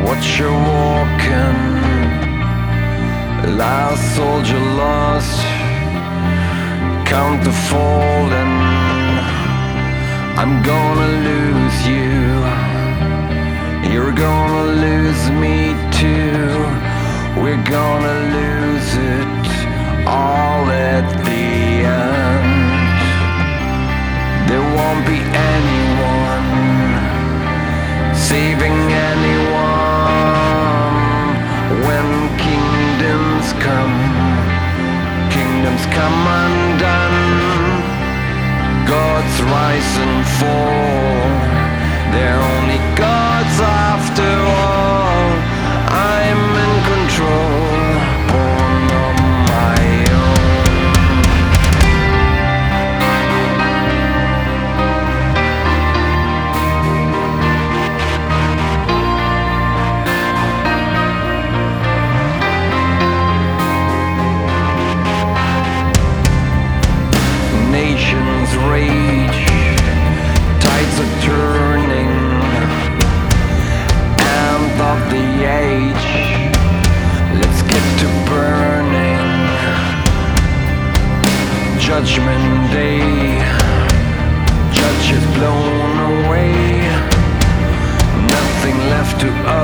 Watch you walking, last soldier lost. Count the fallen, I'm gonna lose you. You're gonna lose me too. We're gonna lose it all at the end. There won't be anyone saving anyone when kingdoms come. Kingdoms come undone. Gods rise and fall. They're only gods after all. I'm in control, born on my own. Nations rage, tides are turning, end of the age. Let's get to burning. Judgment Day, judge is blown away. Nothing left to